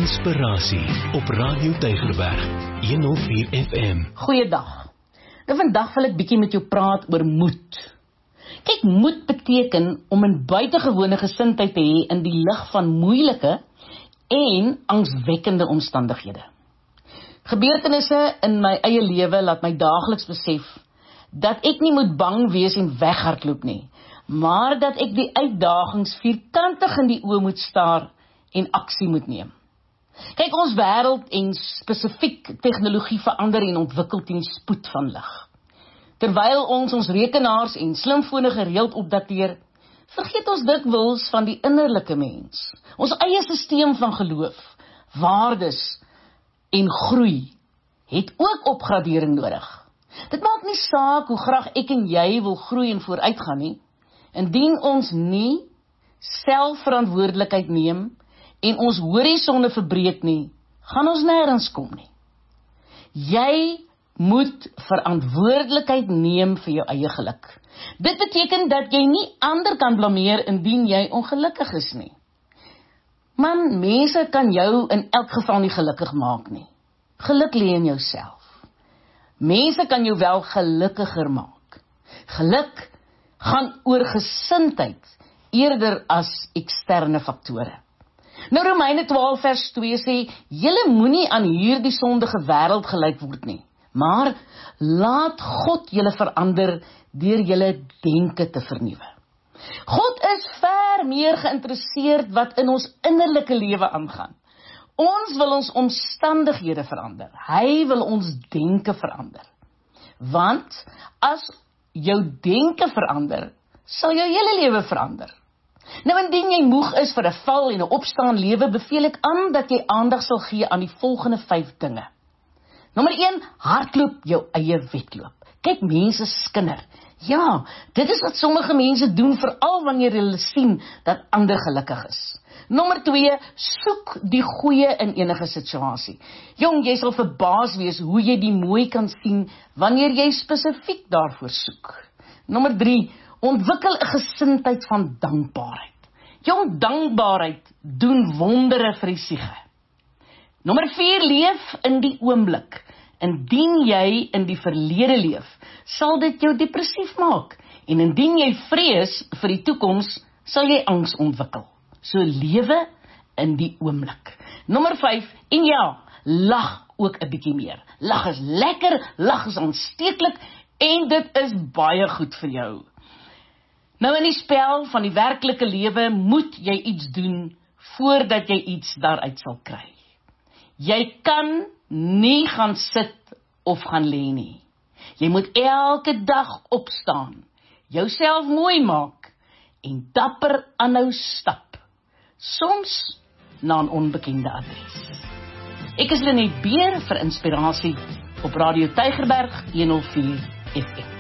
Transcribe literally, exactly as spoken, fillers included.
Inspirasie op Radio Tygerberg honderdvier F M. Goeiedag. Nou vandag wil ek bietjie met jou praat oor moed. Kyk, moed beteken om 'n buitengewone gesindheid te hê in die lig van moeilike en angswekkende omstandighede. Gebeurtenisse in my eie lewe laat my daagliks besef dat ek nie moet bang wees en weghardloop nie, maar dat ek die uitdagings vierkantig in die oë moet staar en aksie moet neem. Kyk, ons wêreld en spesifiek tegnologie verander en ontwikkel teen die spoed van lig. Terwyl ons ons rekenaars en slimfone gereeld opdateer, vergeet ons dikwels van die innerlike mens, ons eie stelsel van geloof, waardes en groei het ook opgradering nodig. Dit maak nie saak hoe graag ek en jy wil groei en vooruitgaan nie, indien ons nie selfverantwoordelikheid neem en ons horisonne verbreek nie, gaan ons nêrens kom nie. Jy moet verantwoordelikheid neem vir jou eie geluk. Dit beteken dat jy nie ander kan blameer indien jy ongelukkig is nie. Man, mense kan jou in elk geval nie gelukkig maak nie. Geluk lê in jouself. Mense kan jou wel gelukkiger maak. Geluk gaan oor gesindheid eerder as eksterne faktore. Nou Romeine twaalf vers twee sê, julle moenie aan hierdie sondige wêreld gelyk word nie, maar laat God julle verander deur julle denke te vernuwe. God is ver meer geïnteresseerd wat in ons innerlike lewe aangaan. Ons wil ons omstandighede verander. Hy wil ons denke verander. Want as jou denke verander, sal jou hele lewe verander. Nou indien jy moeg is vir 'n val en 'n opstaan lewe, beveel ek aan dat jy aandag sal gee aan die volgende vyf dinge. Nommer een, hardloop jou eie wedloop. Kyk, mense skinder. Ja, dit is wat sommige mense doen, veral wanneer hulle sien dat ander gelukkig is. Nommer twee, soek die goeie in enige situasie. Jong, jy sal verbaas wees hoe jy die mooi kan sien wanneer jy spesifiek daarvoor soek. Nommer drie, ontwikkel 'n gesindheid van dankbaarheid. Jong, dankbaarheid doen wondere vir die siege. Nommer vier, leef in die oomblik. Indien jy in die verlede leef, sal dit jou depressief maak. En indien jy vrees vir die toekoms, sal jy angs ontwikkel. So lewe in die oomblik. Nommer vyf, en ja, lag ook 'n bietjie meer. Lag is lekker, lag is aansteeklik en dit is baie goed vir jou. Nou in die spel van die werklike lewe moet jy iets doen voordat jy iets daaruit sal kry. Jy kan nie gaan sit of gaan lê nie. Jy moet elke dag opstaan, jouself mooi maak en dapper aanhou stap. Soms na 'n onbekende adres. Ek is Lenet Beer vir Inspirasie op Radio Tygerberg honderdvier F M.